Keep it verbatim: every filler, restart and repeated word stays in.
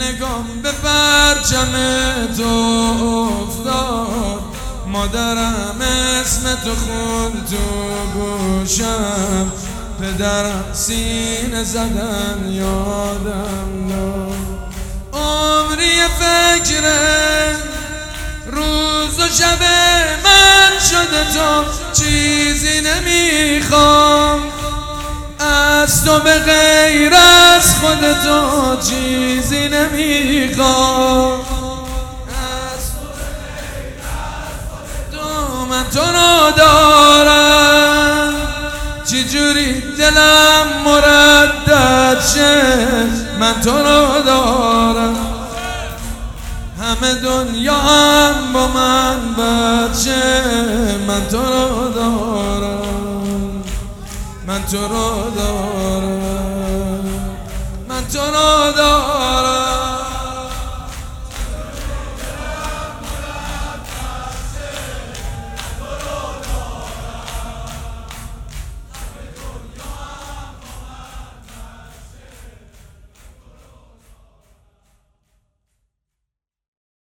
نگام به پرچم تو افتاد، مادرم اسم تو خون تو گوشم، پدرم سینه زدن یادم داد. عمری فکر روز و شب من شده تو، چیزی نمیخوام از تو به غیر از خودتو، چیزی نمیخوام از تو به غیر از خودتو. من تو رو دارم، چجوری دلم مردد شه، من تو رو دارم، همه دنیا هم با من بد شه، من تو رو دارم، من تو رو دارم، من تو رو دارم.